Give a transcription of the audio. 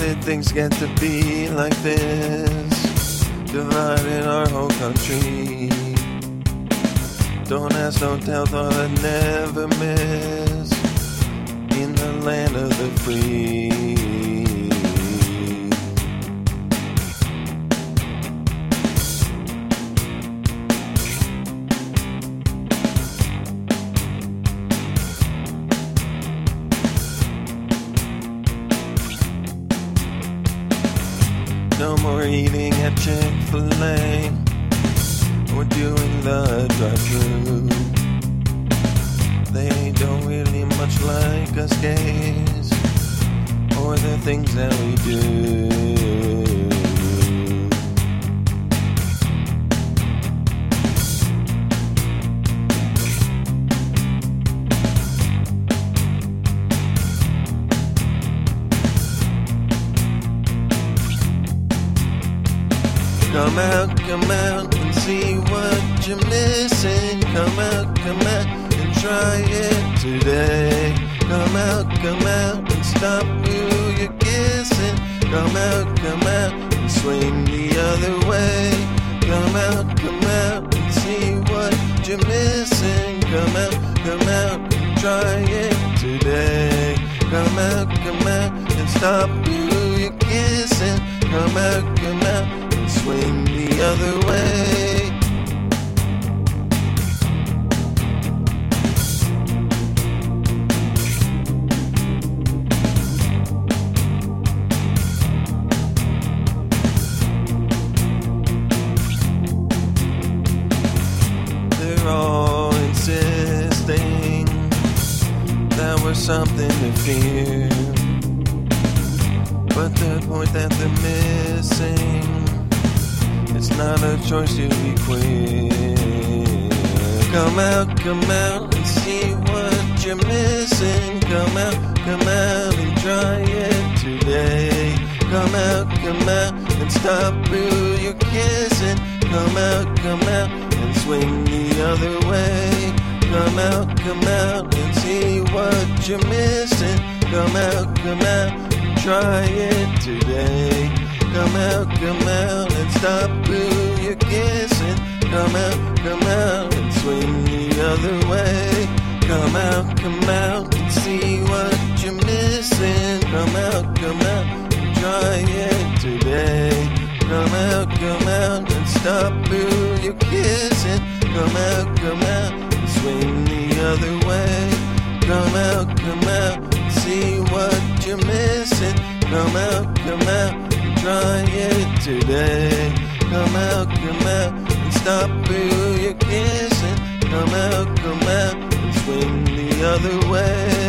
did things get to be like this? Divided our whole country. Don't ask, don't tell, thought I'd never miss. In the land of the free. No more eating at Chick-fil-A or doing the drive-thru. They don't really much like us gays or the things that we do. Come out and see what you're missing. Come out and try it today. Come out and stop who you're kissing. Come out and swing the other way. Come out and see what you're missing. Come out and try it today. Come out and stop who you're kissing. Come out and swing the other way. They're all insisting that we're something to fear, but the point that they're missing, it's not a choice to be queer. Come out and see what you're missing. Come out and try it today. Come out and stop who you're kissing. Come out and swing the other way. Come out and see what you're missing. Come out and try it today. Come out and stop who you're kissing. Come out and swing the other way. Come out and see what you're missing. Come out and try it today. Come out and stop who you're kissing. Come out and swing the other way. Come out and see what you're missing. Come out try it today. Come out and stop who you're kissing. Come out and swing the other way.